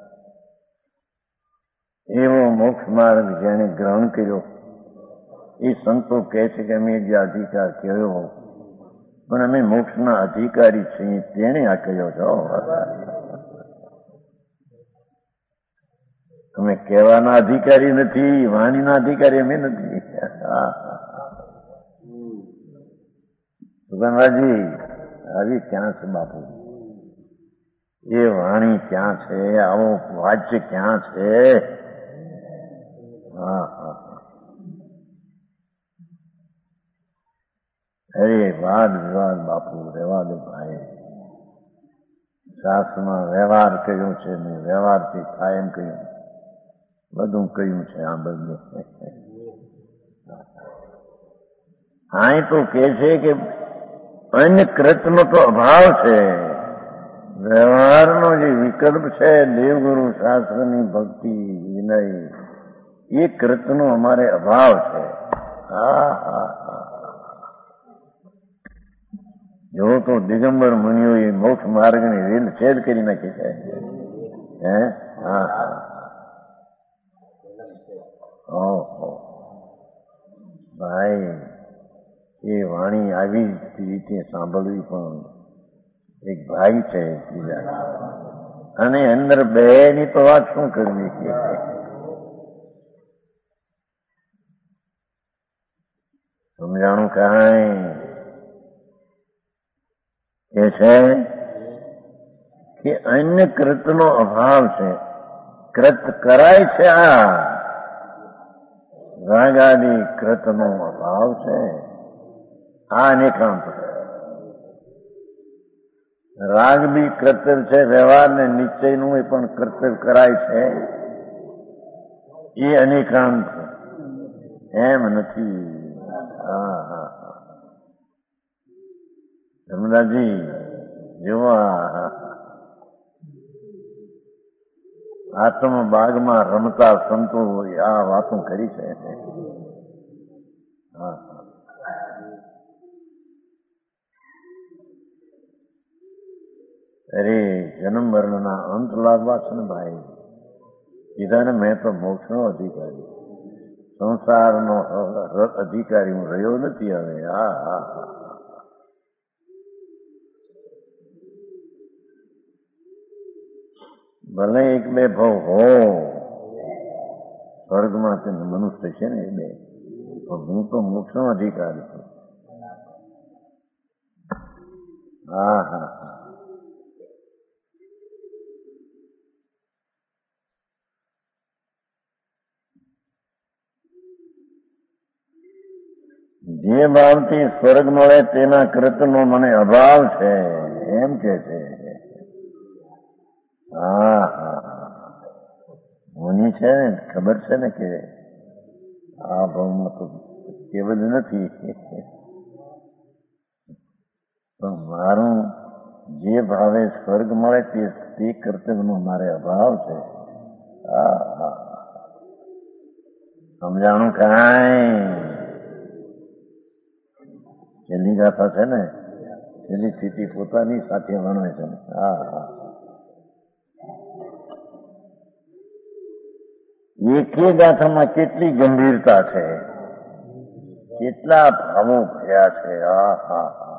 એવો મોક્ષ માર્ગ જેણે ગ્રહણ કર્યો, એ સંતો કહે છે કે અમે જે અધિકાર કર્યો પણ અમે મોક્ષના અધિકારી છીએ, તેણે આ કહ્યો છો. અમે કહેવાના અધિકારી નથી, વાણીના અધિકારી અમે નથી. સુગંધાજી આવી ક્યાં છે બાપુ? એ વાણી ક્યાં છે? આવો વાચ્ય ક્યાં છે? હા હા અરે વાદ વિવાદ બાપુ રહેવા દે ભાઈ. શાસ્ત્રમાં વ્યવહાર કહ્યું છે ને વ્યવહારથી થાય એમ કહ્યું, બધું કહ્યું છે. આ બધું હા તો કે છે કે અન્ય કૃતનો તો અભાવ છે. વ્યવહારનો જે વિકલ્પ છે, દેવગુરુ શાસ્ત્રની ભક્તિ વિનય, એ કૃતનો અમારે અભાવ છે. હા હા હા જો તો દિગંબર મુનિઓએ મોક્ષ માર્ગની રેલ છેદ કરી નાખી છે. હે હા હા ઓહો ભાઈ, એ વાણી આવી રીતે સાંભળવી પણ એક ભાઈ છે. અને અંદર બે ની તો વાત શું કરવી છે? સમજાણું કાંઈ કે છે કે અન્ય કૃતનો અભાવ છે. કૃત કરાય છે, આ રાગાદી કૃતનો અભાવ છે. આ અનેકાંત રાગ બી કર્તવ્ય છે, વ્યવહાર ને નિશ્ચયનું એ પણ કર્તવ્ય કરાય છે. એ અનેકાંત એમ નથી. હા હા ધર્મદાસજી જેવા આત્મ બાગમાં રમતા સંતો આ વાતો કરી છે. હા અરે જન્મ મરણના અંત લાવવા છે ને ભાઈ. કીધા ને મેં તો મોક્ષનો અધિકારી, સંસારનો અધિકારી હું રહ્યો નથી હવે. હા હા હા ભલે એક બે ભાવ હો, સ્વર્ગમાં તે મનુષ્ય છે ને એ બે, પણ હું તો મોક્ષનો અધિકારી છું. હા હા હા જે ભાવથી સ્વર્ગ મળે તેના કૃતનો મને અભાવ છે એમ કે છે. હા હા મુનિ છે ને, ખબર છે ને કે આ ભાવમાં તો કેવલ નથી, પણ મારું જે ભાવે સ્વર્ગ મળે તે તે કર્તવ્યનો મારે અભાવ છે. સમજાણું કાંઈ? છેલ્લી ગાથા છે ને, છેલ્લી સ્થિતિ પોતાની સાથે વર્ણવે છે. હા હા એકે ગાથામાં કેટલી ગંભીરતા છે, કેટલા ભાવો ભર્યા છે. હા હા હા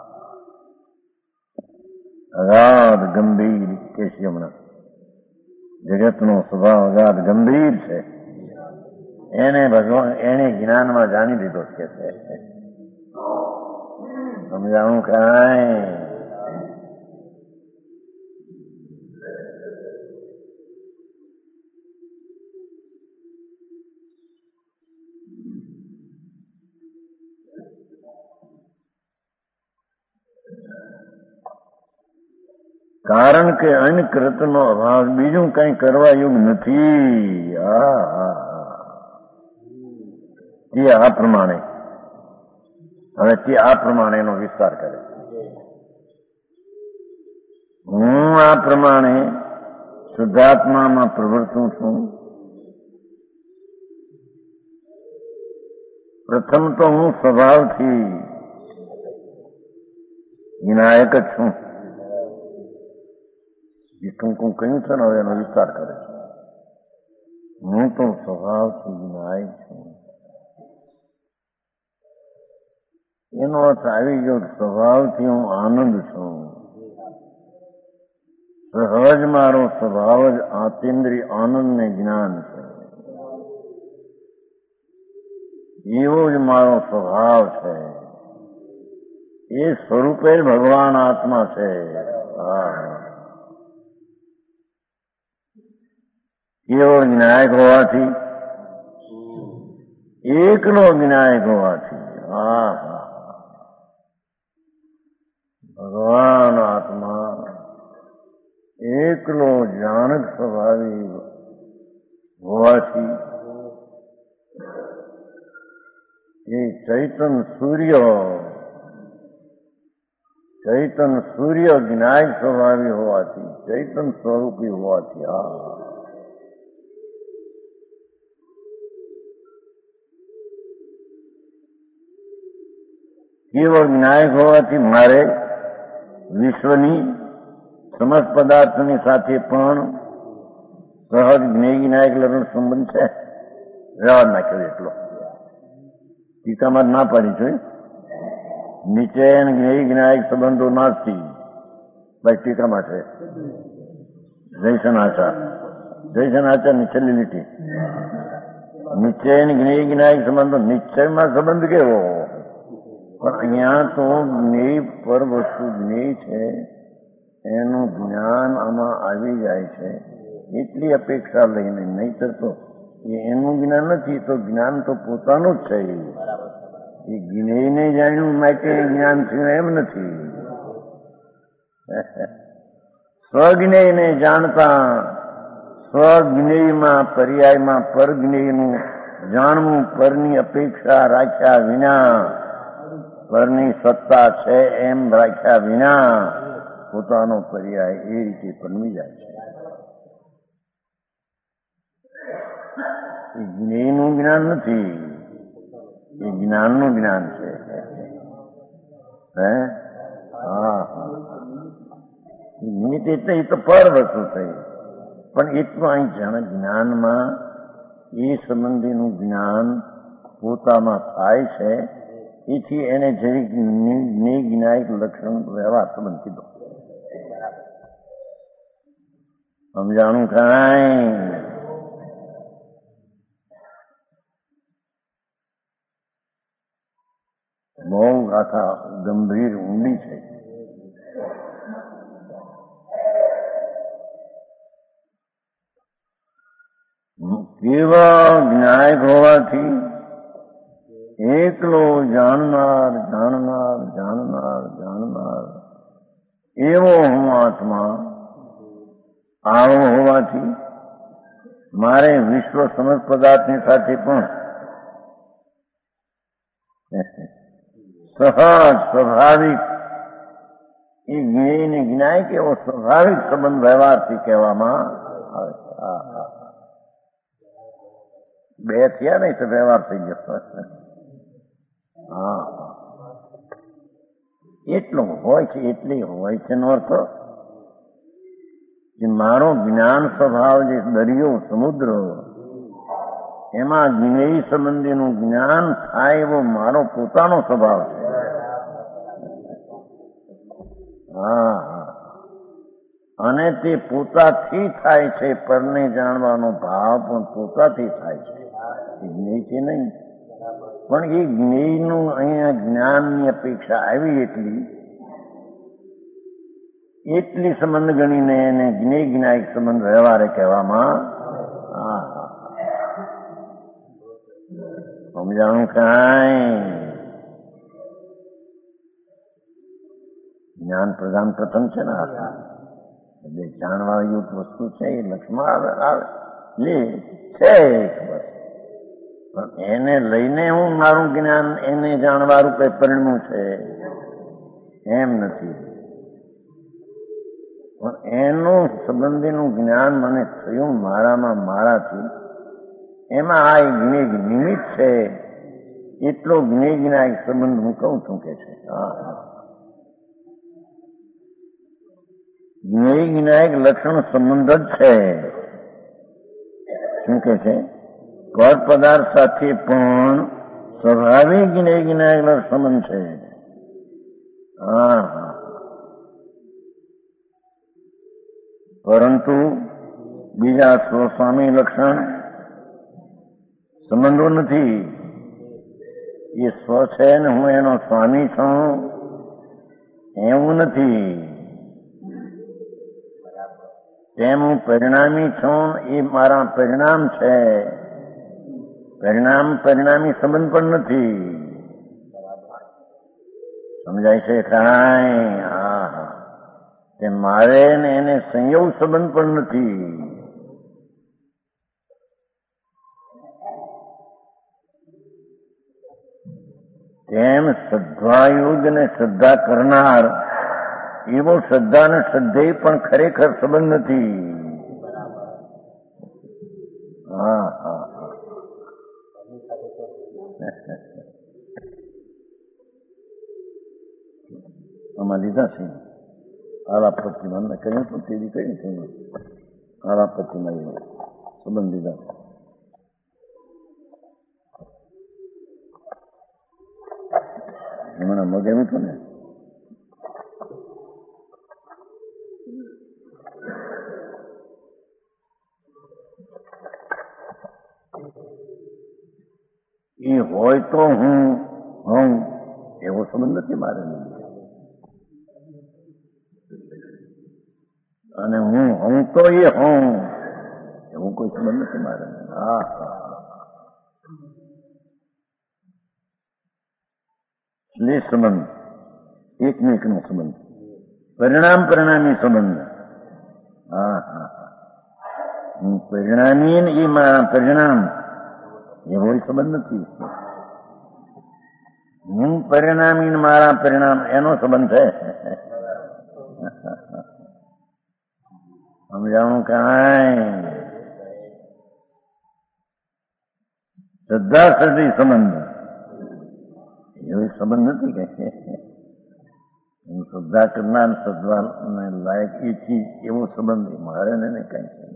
અગાધ ગંભીર કે છે. હમણાં જગતનો સ્વભાવ અગાધ ગંભીર છે. એને ભગવાન એને જ્ઞાનમાં જાણી લીધો છે. સમજાણું કાંઈ? કારણ કે અન્ય કૃતનો અભાવ, બીજું કઈ કરવા યોગ નથી. આ તે આ પ્રમાણે હવે તે આ પ્રમાણે એનો વિસ્તાર કરે. હું આ પ્રમાણે શુદ્ધાત્મામાં પ્રવર્તું છું. પ્રથમ તો હું સ્વભાવથી વિનાયક જ છું. એ ટૂંકું કહ્યું છે ને, હવે એનો વિસ્તાર કરે છે. હું તો સ્વભાવથી વિનાયક છું. એનો અર્થ આવી ગયો સ્વભાવથી હું આનંદ છું. સહજ મારો સ્વભાવ જ આતેન્દ્રિય આનંદ ને જ્ઞાન છે. એવો જ મારો સ્વભાવ છે. એ સ્વરૂપે ભગવાન આત્મા છે. કેવો જ્ઞાયક હોવાથી, એકલો જ્ઞાયક હોવાથી. હા હા ભગવાન આત્મા એકલો જાણક સ્વભાવી હોવાથી એ ચૈતન સૂર્ય ચૈતન સૂર્ય જ્ઞાયક સ્વભાવી હોવાથી, ચૈતન સ્વરૂપી હોવાથી. હા કેવો જ્ઞાયક હોવાથી મારે વિશ્વની સમસ્ત પદાર્થની સાથે પણ સહજ જ્ઞેય જ્ઞાયક લગ્ન સંબંધ છે. વ્યવહાર નાખ્યો એટલો ટીકામાં ના પાડી છે. નીચે જ્ઞેય જ્ઞાયક સંબંધો નાસ્તી ભાઈ ટીકામાં છે. જયસન આચાર જયસન આચારની છેલ્લી લીટી. નીચે જ્ઞેય જ્ઞાયક સંબંધો, નિશ્ચયમાં સંબંધ કેવો? પણ અહીંયા તો જ્ઞેય પર વસ્તુ જ્ઞેય છે એનું જ્ઞાન આમાં આવી જાય છે એટલી અપેક્ષા લઈને. નહીતર તો એનું જ્ઞાન નથી, તો જ્ઞાન તો પોતાનું જ છે. એ જ્ઞેયને જાણ્યું માટે જ્ઞાન થયું એમ નથી. સ્વજ્ઞેયને જાણતા સ્વજ્ઞેયમાં પર્યાયમાં પરજ્ઞેયનું જાણવું, પરની અપેક્ષા રાખ્યા વિના, પરની સત્તા છે એમ રાખ્યા વિના પોતાનો પર્યાય એ રીતે પનવી જાય છે. એ જ્ઞેયનું જ્ઞાન નથી, એ જ્ઞાનનું જ્ઞાન છે. હે હા નિમિત્ત એટલે એ તો પર વસ્તુ થઈ, પણ એટલું અહીં જાણે જ્ઞાનમાં એ સંબંધીનું જ્ઞાન પોતામાં થાય છે. એથી એને જરીક જ્ઞેય જ્ઞાયક લક્ષણ વ્યવહાર સંબંધ કીધો. સમજાણું કાંઈ? બહુ ગાથા ગંભીર ઊંડી છે. કેવા જ્ઞાયક હોવાથી એકલો જાણનાર જાણનાર જાણનાર જાણનાર એવો હું આત્મા આવો હોવાથી મારે વિશ્વ સમસ્ત પદાર્થની સાથે પણ સહજ સ્વાભાવિક એ જ્ઞેય ને જ્ઞાય કે એવો સ્વાભાવિક સંબંધ વ્યવહારથી કહેવામાં આવે છે. હા હા બે થયા નહીં તો વ્યવહાર થઈ ગયો. હા એટલો હોય છે એટલે હોય છે નો અર્થ કે મારો જ્ઞાન સ્વભાવ જે દરિયો સમુદ્ર એમાં જ્ઞેય સંબંધીનું જ્ઞાન થાય એવો મારો પોતાનો સ્વભાવ છે. હા હા અને તે પોતાથી થાય છે. પરને જાણવાનો ભાવ પણ પોતાથી થાય છે. જ્ઞેય છે નહીં, પણ એ જ્ઞેયનું અહીંયા જ્ઞાનની અપેક્ષા આવી એટલી એટલી સંબંધ ગણીને એને જ્ઞેય જ્ઞાયક સંબંધ વ્યવહારે કહેવામાં. હા હા સમજાણું કાંઈ જ્ઞાન પ્રધાન પ્રથમ છે ને એટલે જાણવા યોગ્ય વસ્તુ છે એ લક્ષમાં આવે આવે લે છે ખબર, પણ એને લઈને હું મારું જ્ઞાન એને જાણવાનું કઈ પરિણ્યું છે એમ નથી. પણ એનું સંબંધીનું જ્ઞાન મને થયું મારામાં મારાથી, એમાં આ જ્ઞેય નિમિત્ત છે એટલો જ્ઞેય જ્ઞાયક સંબંધ હું કહું છું કે છે. હા જ્ઞેય જ્ઞાયક લક્ષણ સંબંધ જ છે. શું કે છે? પર પદાર્થ સાથે પણ સ્વાભાવિક જ્ઞેય જ્ઞાયક સંબંધ છે. હા હા પરંતુ બીજા સ્વસ્વામી લક્ષણ સંબંધો નથી. એ સ્વ છે ને હું એનો સ્વામી છું એવું નથી. તેમ હું પરિણામી છું એ મારા પરિણામ છે. પરિણામ પરિણામી સંબંધ પણ નથી. સમજાય છે કાંઈ? હા હા તે મારે ને એને સંયોગ સંબંધ પણ નથી. તેમ શ્રદ્ધાયુગ ને શ્રદ્ધા કરનાર એવો શ્રદ્ધા ને શ્રદ્ધેય પણ ખરેખર સંબંધ નથી. હા હા આમાં લીધા છે આલાપતિમાં મેં કહ્યું હતું તેવી કહ્યું છે આલાપતિમાં એવો સંબંધ લીધા છે. હમણાં મગ એમ હતું ને એ હોય તો હું હું એવો સંબંધ નથી મારે, અને હું હું તો એ હું એવું કોઈ સંબંધ નથી મારે. હા શ્લેષ સંબંધ એકમેકનો સંબંધ, પરિણામ પરિણામી સંબંધ. હા હા હું પરિણામી ને એ મારા પરિણામ એવો સંબંધ નથી. હું પરિણામી ને મારા પરિણામ એનો સંબંધ છે. સમજાણું કાંઈ? શ્રદ્ધા શ્રદ્ધી સંબંધ એવો સંબંધ નથી કે હું શ્રદ્ધા કરનાર શ્રદ્ધા લાયક એ ચીજ એવો સંબંધ મારે ને કઈ છે.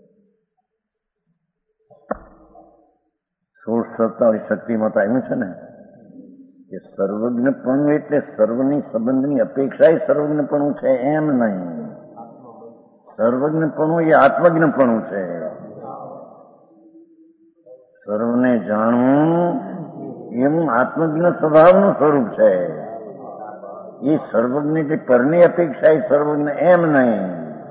સોળ સત્તાવીસ શક્તિમાં તો આવ્યું છે ને કે સર્વજ્ઞપણું એટલે સર્વની સંબંધની અપેક્ષા એ સર્વજ્ઞપણું છે એમ નહીં. સર્વજ્ઞપણું એ આત્મજ્ઞપણું છે. સર્વને જાણવું એવું આત્મજ્ઞ સ્વભાવનું સ્વરૂપ છે. એ સર્વજ્ઞ કે પરની અપેક્ષા એ સર્વજ્ઞ એમ નહીં.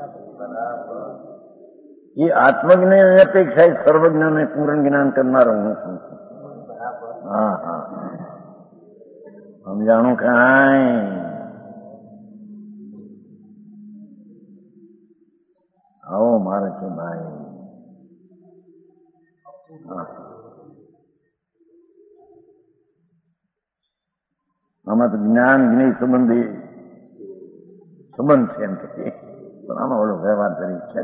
એ આત્મજ્ઞ અપેક્ષા એ સર્વજ્ઞને પૂર્ણ જ્ઞાન કરનારો હું છું. હા હા સમજાણું કાંઈ? આવો મારે છે ભાઈ. આમાં તો જ્ઞાન જ્ઞેય સંબંધી સંબંધ છે એમ કે પણ આમાં ઓલો વ્યવહાર કરી છે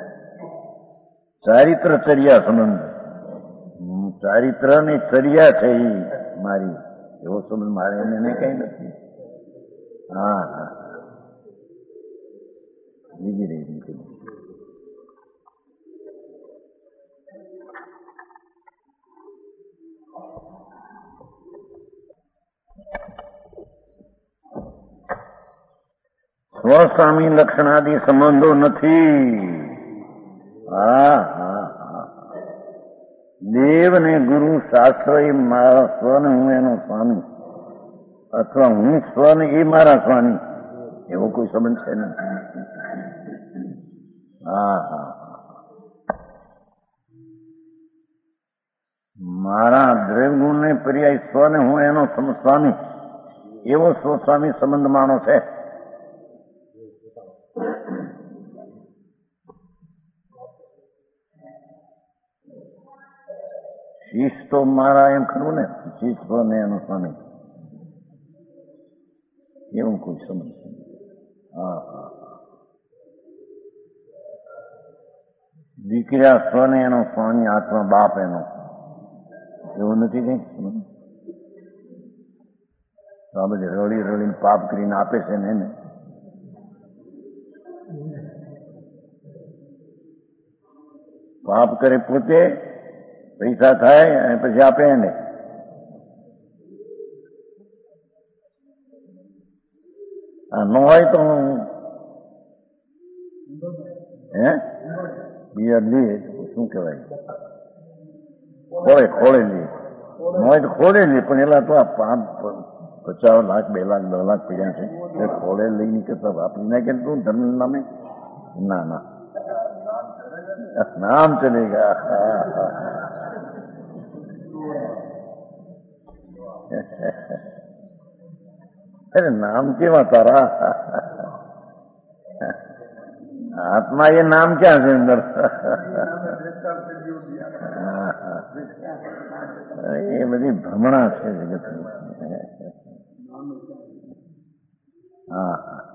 ચારિત્ર ચર્યા સંબંધ. ચારિત્ર ને ચર્યા છે એ મારી, એવો સંબંધ મારે એને કઈ નથી. હા હા બીજી રહી સ્વસ્વામી લક્ષણાદિ સંબંધો નથી. હા હા હા દેવ ને ગુરુ શાસ્ત્ર એ મારા સ્વને હું એનો સ્વામી, અથવા હું સ્વ ને એ મારા સ્વામી, એવો કોઈ સંબંધ છે નહીં. હા હા મારા દ્રવ્ય ને પર્યાય સ્વ ને હું એનો સ્વામી, એવો સ્વસ્વામી સંબંધ માનો છે. શીશ તો મારા એમ ખરું ને, શીશ સ્વ ને એનો સ્વામી, એવું કોઈ સમજ. હા હા દીકરા સ્વ ને એનો સ્વામી, આત્મા બાપ એનો, એવું નથી કઈ. તો આ બધી રડી રડીને પાપ કરીને આપે છે ને એને. પાપ કરે પોતે, પૈસા થાય અને પછી આપે એને. આ ન હોય તો હે બિયર લે શું કહેવાય, ખોળે ખોળે લે, ન હોય તો ખોળે લે, પણ એલા તો આ પાંચ પચાસ લાખ બે લાખ દસ લાખ પૈસા છે એ ખોળે લઈને કરતા વાપરી નાખે તું ધર્મ નામે. ના ના નામ ચલેગા. અરે નામ કેવા તારા, આત્મા એ નામ ક્યાં છે અંદર. એ બધી ભ્રમણા છે જગતની. હા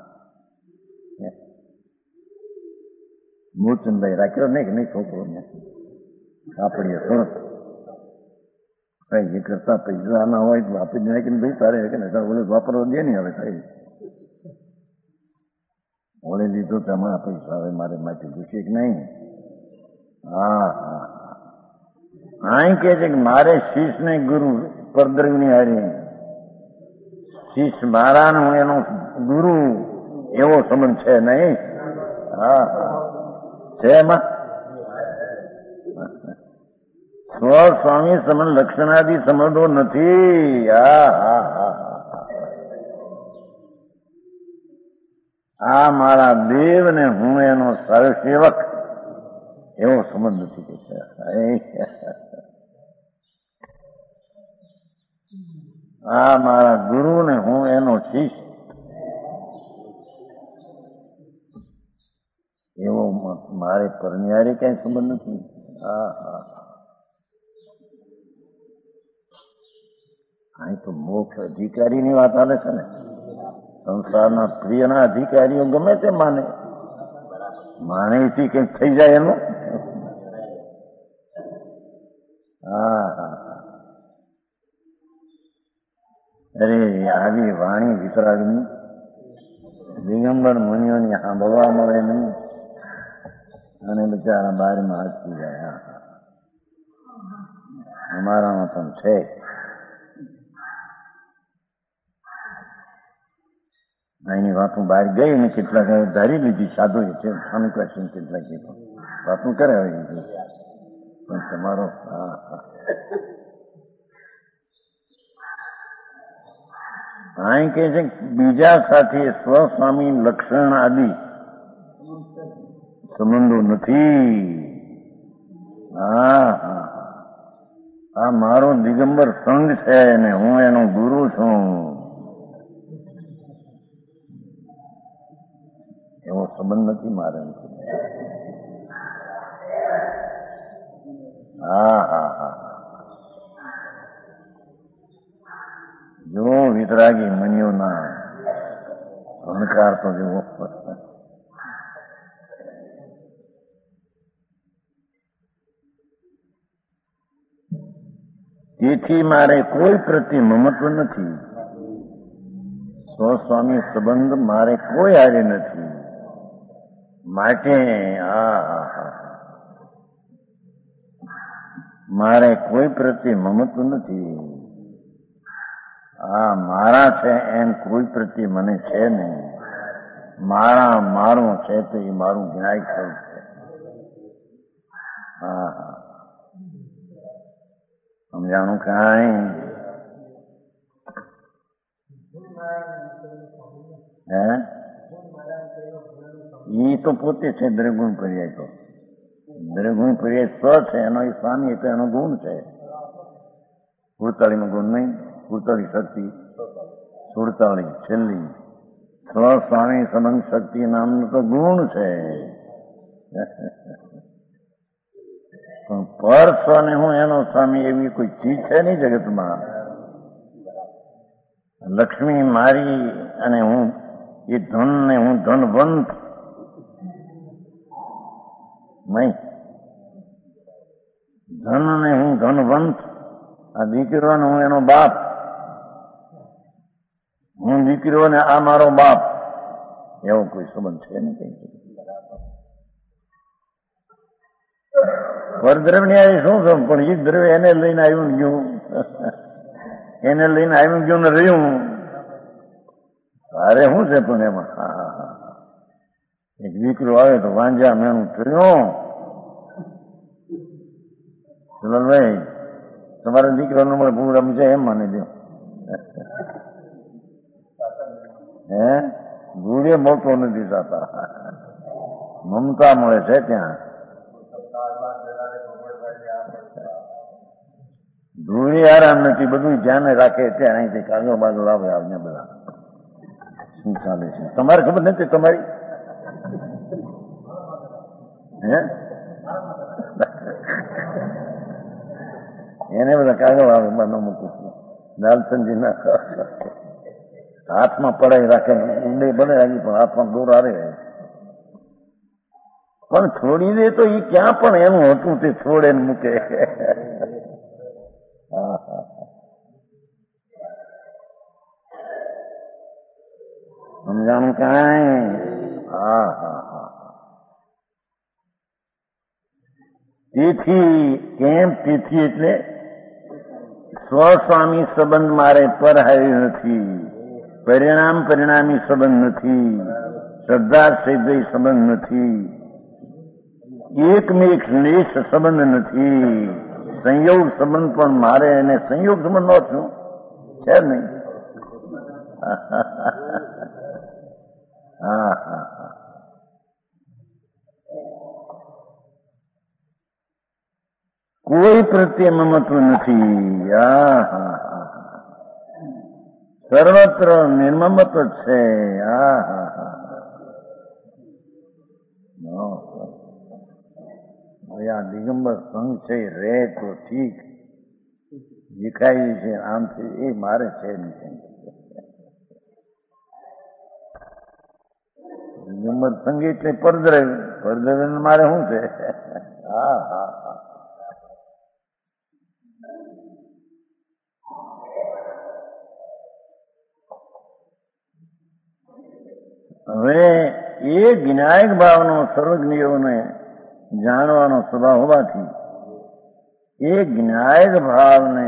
મૂળચંદભાઈ રાખ્યો નહીં કે નહીં છોકરો ને આપડીએ સરસ કઈ એ કરતા પૈસા ના હોય તો આપી નાખીને ભાઈ તારે કે ઓલે વાપરવા દે નહીં. હવે કઈ ઓળે લીધો તમારા પૈસા હવે મારે માંથી પૂછે કે નહીં. હા હા અહીં કે છે કે મારે શીશ ને ગુરુ પરદ્રવ્યની હારી, શીશ મારા ને હું એનો ગુરુ, એવો સંબંધ છે નહીં. હા હા છે એમાં સ્વસ્વામી સંબંધ લક્ષણાદિ સંબંધો નથી. હા હા હા આ મારા દેવ ને હું એનો સર્વસેવક, એવો સંબંધ નથી કે છે. આ મારા ગુરુ ને હું એનો શિષ્ય, એવો મારે પરનિયારે કઈ સંબંધ નથી. હા હા અહીં તો મોક્ષ અધિકારીની વાત આવે છે ને. સંસારના પ્રિયના અધિકારીઓ ગમે તે માને, માનેથી કંઈક થઈ જાય એનું. હા હા અરે આવી વાણી વિતરાગની દિગંબર મુનિઓની સાંભળવા મળે નહીં અને બિચારા બારમાં હાથવી જાય. હા અમારામાં પણ છે. એની વાતું બહાર ગઈ ને કેટલાક ધારી લીધી, સાધુ છે સ્વામી કૃષ્ણ કેટલાક વાતું કરે પણ તમારો. હા હા અહીં કે છે બીજા સાથે સ્વસ્વામી લક્ષણ આદિ સંબંધો નથી. હા હા આ મારો દિગંબર સંઘ છે ને હું એનો ગુરુ છું, એવો સંબંધ નથી મારે. હા હા હા જો વિતરાગી મુનિઓના ભણકા અહંકાર તો જુઓ. તેથી મારે કોઈ પ્રત્યે મમત્વ નથી. સ્વસ્વામી સંબંધ મારે કોઈ હારે નથી. માટે આ મારે કોઈ પ્રત્યે મમત્વ નથી. આ મારા છે એમ કોઈ પ્રત્યે મને છે નહીં. મારા મારું છે તો એ મારું જ્ઞાય થયું છે. હા હા સમજાણું કાંઈ? હે એ તો પોતે છે દ્રગુણ પર્યાય. તો દ્રગુણ પર્યાય સ્વ છે, એનો એ સ્વામી એટલે એનો ગુણ છે. સુડતાળીમાં ગુણ નહીં, સુડતાળી શક્તિ, સુડતાળી છેલ્લી સ્વ સ્વામી સંબંધ શક્તિ નામનો તો ગુણ છે. પણ પર સ્વને હું એનો સ્વામી એવી કોઈ ચીજ છે નહીં જગતમાં. લક્ષ્મી મારી અને હું એ ધન ને હું ધનવંત નહીં. ધન ને હું ધનવંત, આ દીકરો ને હું એનો બાપ, હું દીકરો ને આ મારો બાપ, એવો કોઈ સંબંધ છે નહીં. કઈ પરદ્રવ્ય શું છે? પણ એ દ્રવ્ય એને લઈને આવ્યું ને ગયું, એને લઈને આવ્યું ગયું ને રહ્યું. અરે શું છે પણ એમાં? એક દીકરો આવે તો વાંજા મેનું થયું. સુલાલભાઈ, તમારા દીકરાનો મને ભૂલ રમશે એમ માની દો. હે ભૂલે મોટો નથી થતા, મમતા મળે છે ત્યાં. ધૂળી આરામ નથી, બધું ધ્યાન રાખે ત્યાં અહીંથી કાગળ બાગળ આવે આવને બધા શું ચાલે છે તમારે ખબર નથી તમારી? હે એને બધા કાગળ આવે બનો મૂકું દાલચંદી ના હાથમાં પડાઈ રાખે, ઊંડે બને રાખી પણ હાથમાં દૂર આવે. પણ છોડી દે તો એ ક્યાં પણ એનું હતું તે છોડે ને મૂકે. સમજાણું કાંઈ? હા હા હા. તેથી કેમ? તેથી એટલે સ્વસ્વામી સંબંધ મારે પરહારી નથી, પરિણામ પરિણામી સંબંધ નથી, શ્રદ્ધા સિદ્ધ સંબંધ નથી, એકમેક લેશ સંબંધ નથી, સંયોગ સંબંધ પણ મારે એને સંયોગ સંબંધ નો છું છે નહીં. હા હા હા. કોઈ પ્રત્યે મમત્વ નથી. હા હા હા. સર્વત્ર નિર્મમત્વ છે. હા હા હા. આ દિગંબર સંઘ છે રે તો ઠીક, દેખાય છે આમથી, એ મારે છે નહીં. દિગંબર સંઘ એટલે પરદ્રવ્ય, પરદ્રવ્ય મારે શું છે? હા હા હા. હવે એ જ્ઞાયક ભાવનો સર્વજ્ઞોને જાણવાનો સ્વભાવ હોવાથી એ જ્ઞાયક ભાવને,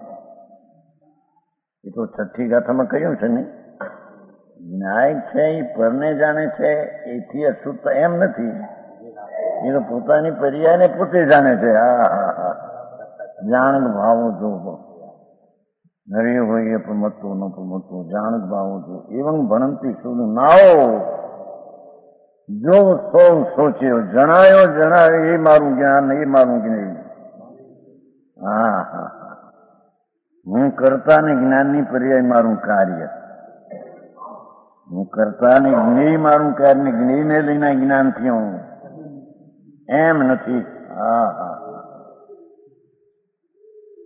એ તો છઠ્ઠી ગાથામાં કહ્યું છે ને, જ્ઞાયક છે એ પરને જાણે છે, એથી અશુદ્ધ એમ નથી. એ તો પોતાની પર્યાયને પોતે જાણે છે. હા હા હા. જાણક ભાવો જો નર્યો હોય એ પ્રમત્તો ન પ્રમત્તો જાણક ભાવો જો એવં ભણંતી શુદ્ધ નાઓ જો સૌ સોચ્યો જણાયો જણાયો એ મારું જ્ઞાન, એ મારું જ્ઞાન. હા હા હા. હું કરતા ને જ્ઞાનની પર્યાય મારું કાર્ય, હું કરતા ને જ્ઞેય મારું કાર્ય, ને જ્ઞેયને લઈને જ્ઞાન થયું એમ નથી. હા હા.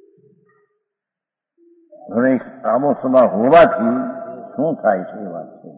હવે આવો સ્વભાવ હોવાથી શું થાય છે એ વાત છે.